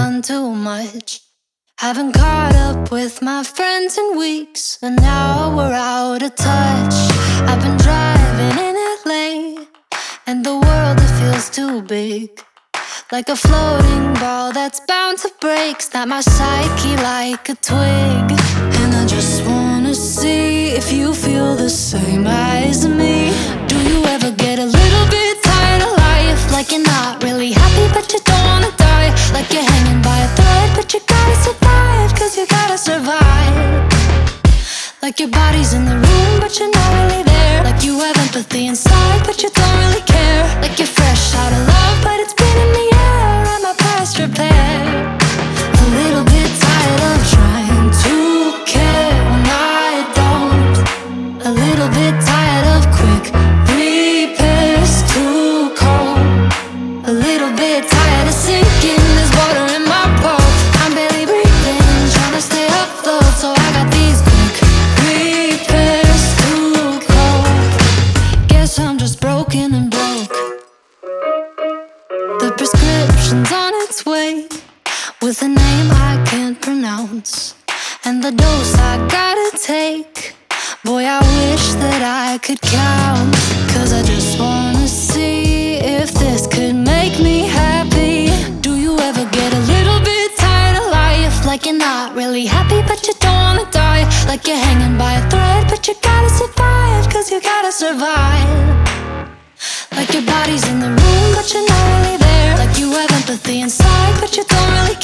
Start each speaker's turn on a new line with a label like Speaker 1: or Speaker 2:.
Speaker 1: done too much. Haven't caught up with my friends in weeks, and now we're out of touch. I've been driving in LA, and the world, it feels too big. Like a floating ball that's bound to break. Snap my psyche like a twig. And I just wanna see if you feel the same as me. Do you ever get a little bit tired of life? Like you're not really happy but you don't wanna die. Like you're hanging by a thread but you gotta survive, cause you gotta survive. Like your body's in the room but you're not really there. Like you have empathy inside but you don't really care. Like you're fresh out of love but it's been in the air. Am I past repair? A little bit tired of trying to care when I don't. A little bit tired of quick repairs, too cold. A little bit tired of sinking, there's water in my boat. I'm barely breathing, trying to stay afloat. So I got these quick repairs, too cold. Guess I'm just broken and broke. The prescription's on its way, with a name I can't pronounce, and the dose I gotta take. Boy, I wish that I could count. Cause I just wanna see if this could make me happy. Do you ever get a little bit tired of life? Like you're not really happy but you don't wanna die. Like you're hanging by a thread but you gotta survive, cause you gotta survive. Like your body's in the room but you're not really there. Like you have empathy inside but you don't really